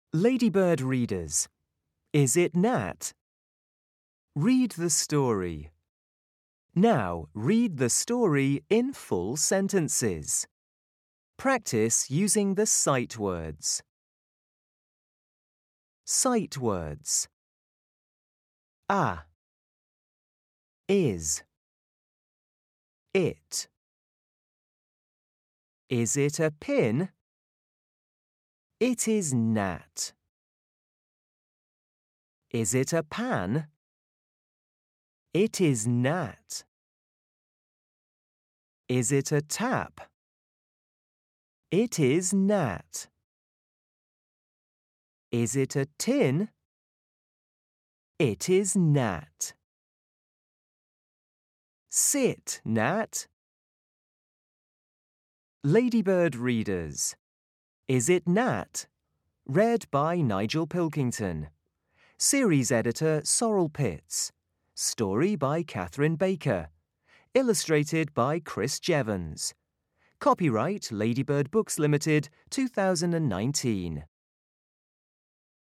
Ladybird readers, is it Nat? Read the story. Now read the story in full sentences. Practice using the sight words. Sight words. Is. It. Is it a pin? It is Nat. Is it a pan? It is Nat. Is it a tap? It is Nat. Is it a tin? It is Nat. Sit, Nat. Ladybird readers, is it Nat? Read by Nigel Pilkington. Series editor Sorrel Pitts. Story by Catherine Baker. Illustrated by Chris Jevons. Copyright Ladybird Books Limited, 2019.